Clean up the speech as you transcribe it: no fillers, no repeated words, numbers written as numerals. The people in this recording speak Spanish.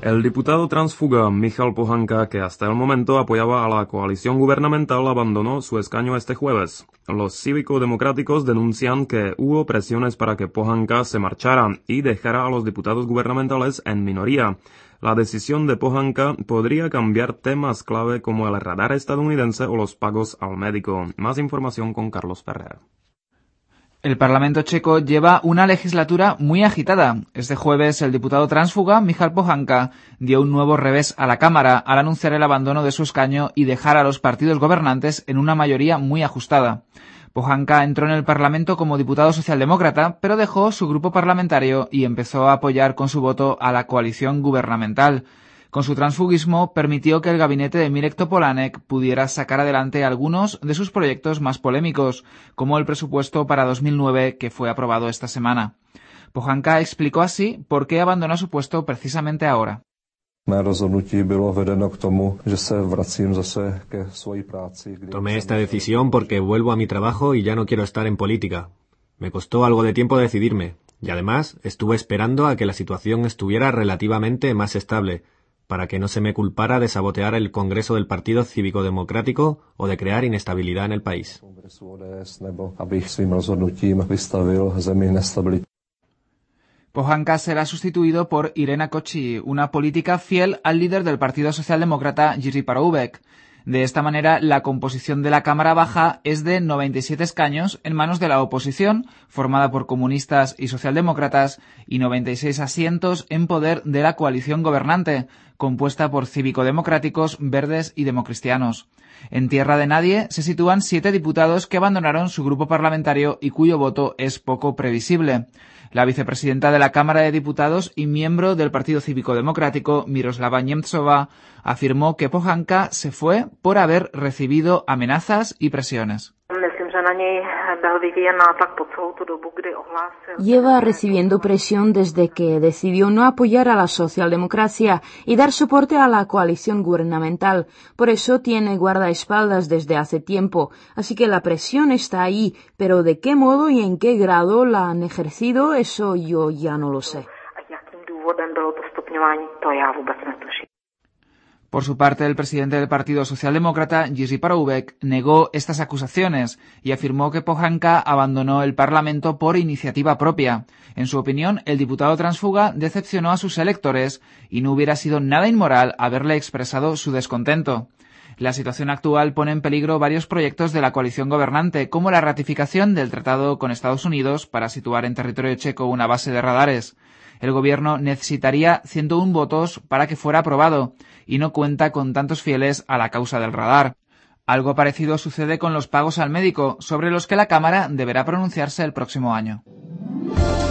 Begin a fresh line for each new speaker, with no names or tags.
El diputado transfuga Michal Pohanka, que hasta el momento apoyaba a la coalición gubernamental, abandonó su escaño este jueves. Los cívico-democráticos denuncian que hubo presiones para que Pohanka se marchara y dejara a los diputados gubernamentales en minoría. La decisión de Pohanka podría cambiar temas clave como el radar estadounidense o los pagos al médico. Más información con Carlos Ferrer.
El Parlamento checo lleva una legislatura muy agitada. Este jueves el diputado tránsfuga Michal Pohanka dio un nuevo revés a la Cámara al anunciar el abandono de su escaño y dejar a los partidos gobernantes en una mayoría muy ajustada. Pohanka entró en el Parlamento como diputado socialdemócrata, pero dejó su grupo parlamentario y empezó a apoyar con su voto a la coalición gubernamental. Con su transfugismo permitió que el gabinete de Mirek Topolánek pudiera sacar adelante algunos de sus proyectos más polémicos, como el presupuesto para 2009 que fue aprobado esta semana. Pohanka explicó así por qué abandonó su puesto precisamente ahora.
Tomé esta decisión porque vuelvo a mi trabajo y ya no quiero estar en política. Me costó algo de tiempo decidirme, y además estuve esperando a que la situación estuviera relativamente más estable, para que no se me culpara de sabotear el Congreso del Partido Cívico-Democrático o de crear inestabilidad en el país.
Pohanka será sustituido por Irena Kochi, una política fiel al líder del Partido Socialdemócrata Jiří Paroubek. De esta manera, la composición de la Cámara Baja es de 97 escaños en manos de la oposición, formada por comunistas y socialdemócratas, y 96 asientos en poder de la coalición gobernante, compuesta por cívico-democráticos, verdes y democristianos. En tierra de nadie se sitúan 7 diputados que abandonaron su grupo parlamentario y cuyo voto es poco previsible. La vicepresidenta de la Cámara de Diputados y miembro del Partido Cívico Democrático, Miroslava Němcová, afirmó que Pohanka se fue por haber recibido amenazas y presiones.
Lleva recibiendo presión desde que decidió no apoyar a la socialdemocracia y dar soporte a la coalición gubernamental. Por eso tiene guardaespaldas desde hace tiempo. Así que la presión está ahí, pero de qué modo y en qué grado la han ejercido, eso yo ya no lo sé.
Por su parte, el presidente del Partido Socialdemócrata, Jiří Paroubek, negó estas acusaciones y afirmó que Pohanka abandonó el Parlamento por iniciativa propia. En su opinión, el diputado transfuga decepcionó a sus electores y no hubiera sido nada inmoral haberle expresado su descontento. La situación actual pone en peligro varios proyectos de la coalición gobernante, como la ratificación del tratado con Estados Unidos para situar en territorio checo una base de radares. El gobierno necesitaría 101 votos para que fuera aprobado y no cuenta con tantos fieles a la causa del radar. Algo parecido sucede con los pagos al médico, sobre los que la Cámara deberá pronunciarse el próximo año.